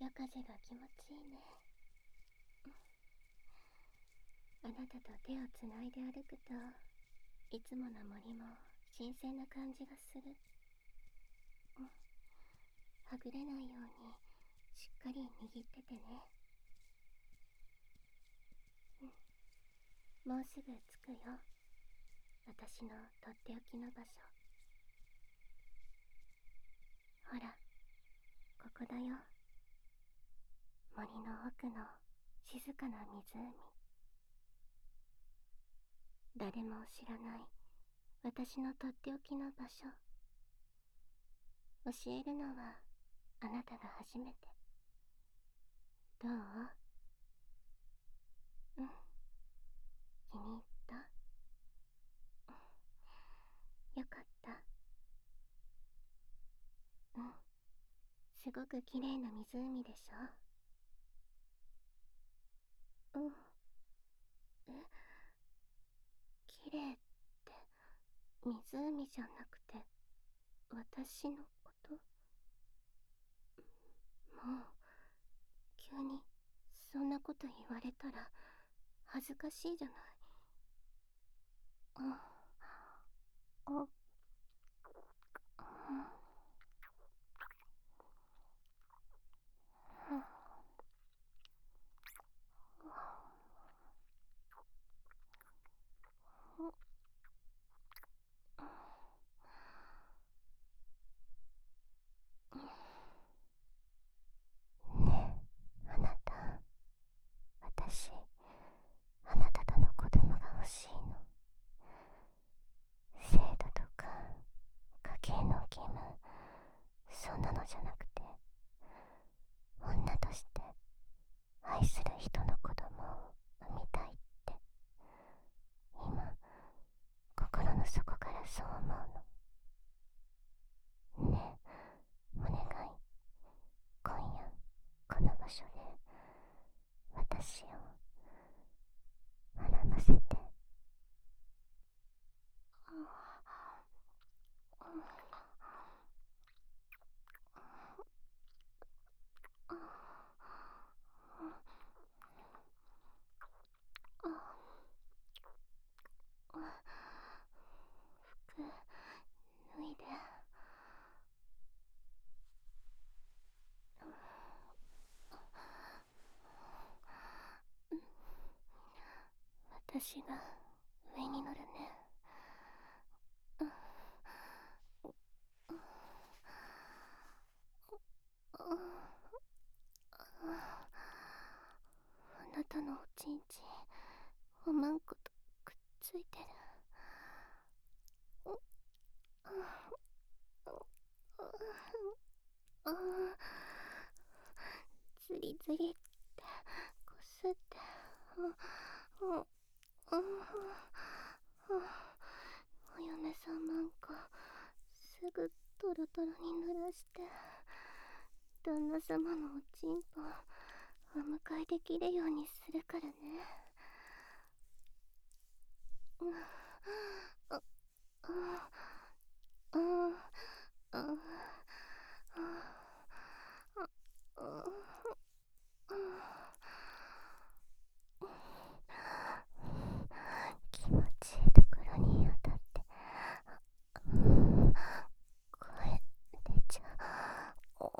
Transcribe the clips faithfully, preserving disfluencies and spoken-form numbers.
夜風が気持ちいいね。あなたと手をつないで歩くと、いつもの森も新鮮な感じがする。うん、はぐれないようにしっかり握っててね。うん、もうすぐ着くよ。私のとっておきの場所。ほら、ここだよ。森の奥の静かな湖。誰も知らない私のとっておきの場所。教えるのはあなたが初めて。どう？うん、気に入った？よかった。うん、すごく綺麗な湖でしょ？うん。え、綺麗って湖じゃなくて私のこと？もう急にそんなこと言われたら恥ずかしいじゃない。ああ、うん、ねえ、あなた、私、あなたとの子供が欲しいの。制度とか家計の義務、そんなのじゃなくて、女として愛する人の子供を産みたいって、今心の底からそう思うの。ねえ、お願い、今夜この場所で私を学ませて。服脱いで。私が上に乗るね。あなたのおちんちんおまんことくっついてる。ああ、ズリズリってこすって。うんうん、お嫁さんなんかすぐトロトロに濡らして、旦那様のおちんぽお迎えできるようにするからね。うん、ああああ気持ちいいところに当たって、声出ちゃう。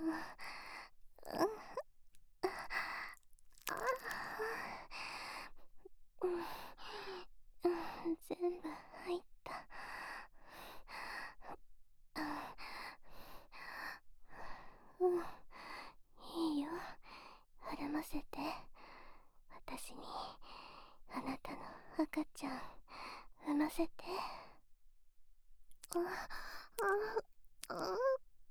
全部入った。うん、いいよ、絡ませて。私にあなたの赤ちゃん産ませて。ああああ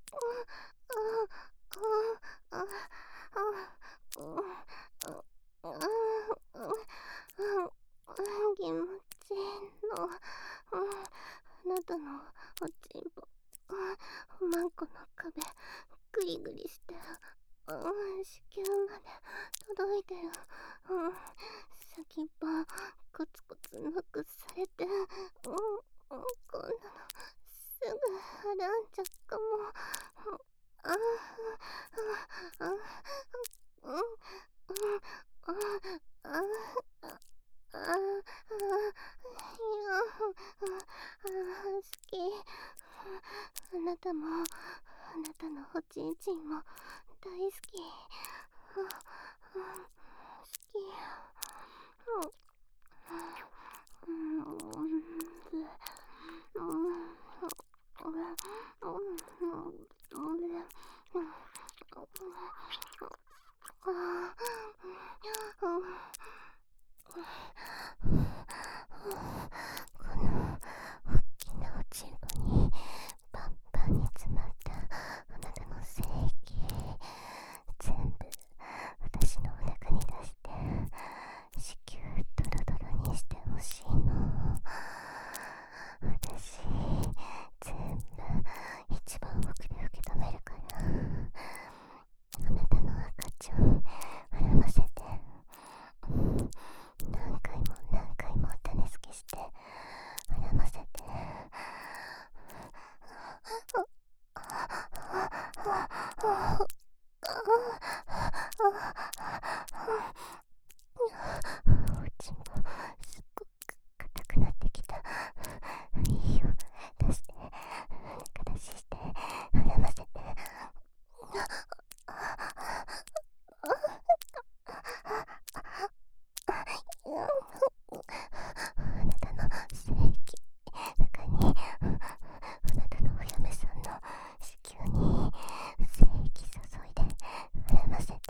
気持ちいいの。あなたのおちんぽ、おまんこの壁グリグリして、子宮まで届いてる。先っぽコツコツノックされて、こんなのすぐはらんじゃうかも。ああああうんああああ好き。あなたも、あなたのおちんちんも大好き。好き。この大きなおちんぽにパンパンに詰まったあなたの精液、全部私のお腹に出して子宮ドロドロにしてほしいの。私全部一番奥で受け止めるから、あなたの赤ちゃん絡ませて。何回も何回も種付けして絡ませて。おちんぽすっごく硬くなってきた。いいよ、出して、中出しして絡ませて。あなたの精液中に、あなたのお嫁さんの子宮に精液注いで絡ませて。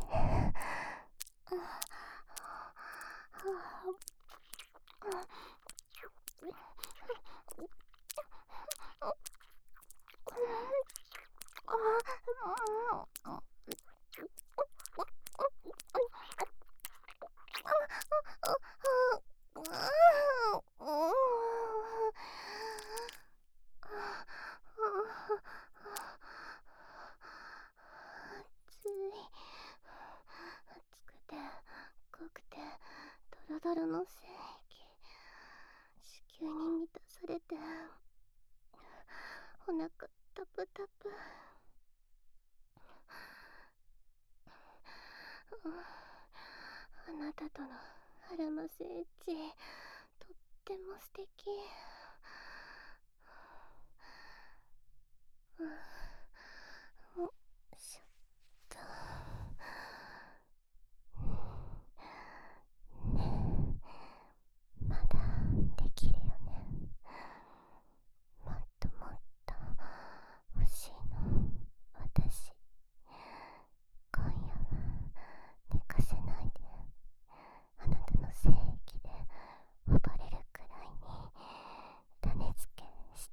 暑い。暑くて濃くてドロドロの精液、子宮に満たされて、お腹タプタプ。あなたとの絡ませエッチ、とっても素敵。よいしょっと。ねえ、まだできるよね。もっともっと欲しいの。私今夜は寝かせないで、あなたの精液で暴れるくらいに種付けして。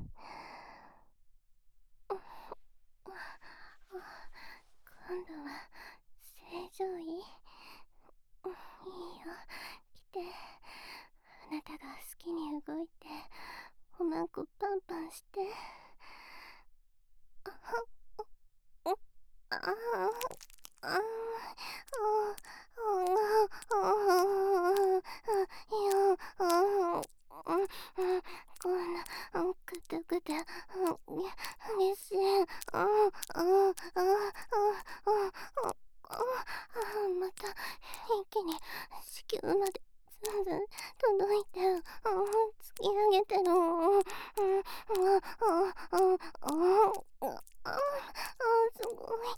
今度は正常位？いいよ、来て。あなたが好きに動いておまんこパンパンして。あああああこんなくたくた激しい。また一気に子宮までずんずん届いて突き上げてる。すごい。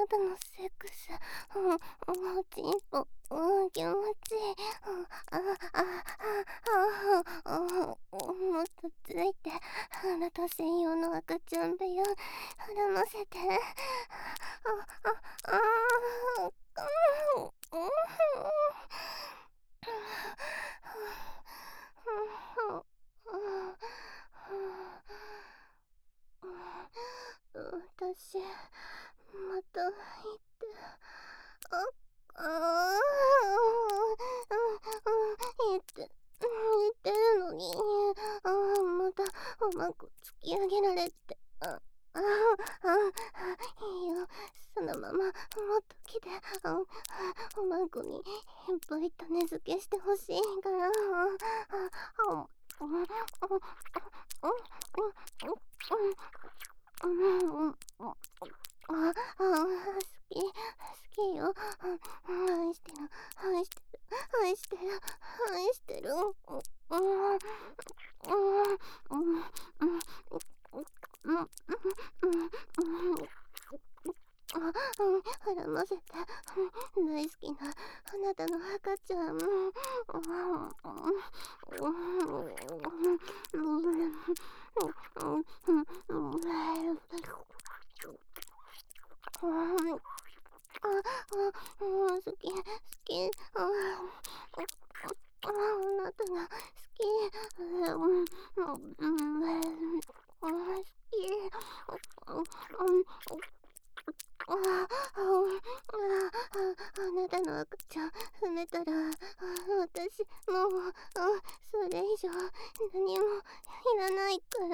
たのセックス、うん、おちんぽ、うん、気持ちいい、うん、あ、あ、あ、あ、あ、もっとついて、あなた専用の赤ちゃん部屋、絡ませて、あ、あ、あ、あ、うん、うん、私、また行って、あ、あー、言って、言ってるのに、あー、またうまく突き上げられて、あ、あ、あ、いいよ、そのままもっと来て、あ、うまくにいっぱい種付けしてほしいから、あ、あ、あ、うん、うん、うん、うん、うん、うん、うん、あ、あ、好き、好きよ。愛してる、愛してる、愛してる、愛してる。うん、うん、うん、うん、うん、うん、うん、あ、うん、絡ませて、大好きなあなたの赤ちゃん。うん、うん、うん、あ、あ、うん、好き、好き、あ、あ、あなたが好き、うん、うん、うん、好き、うん、あ、あ、あ、あなたの赤ちゃん踏めたら、私もう、それ以上何もいらないから。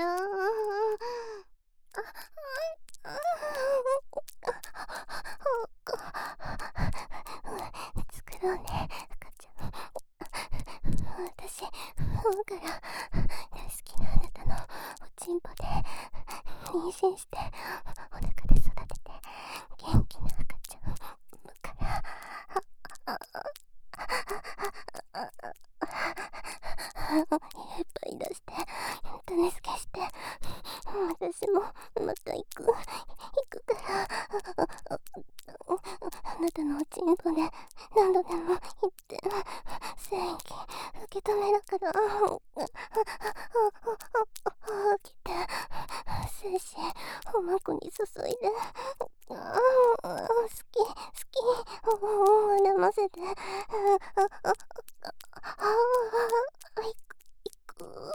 作ろうね、赤ちゃん。私、ほうから大好きなあなたのおちんぽで妊娠して、お腹で育てて、元気な赤ちゃん産むから。いっぱい出して、種付けして、私もまた行く、行くから。あなたのおちんぽで何度でも言って、精液受け止めるから。起きて、精子おまこに注いで、好き、好き、絡ませて、行く、行く。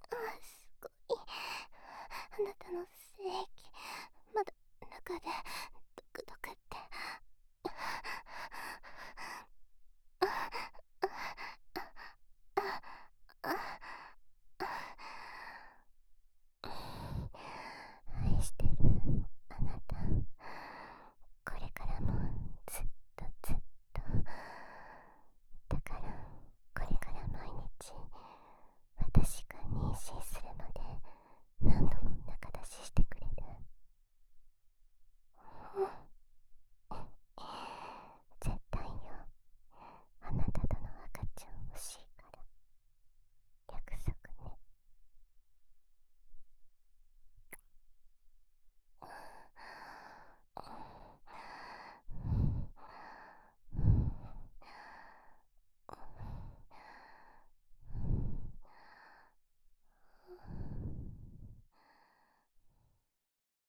すごい。あなたの精液、まだ中で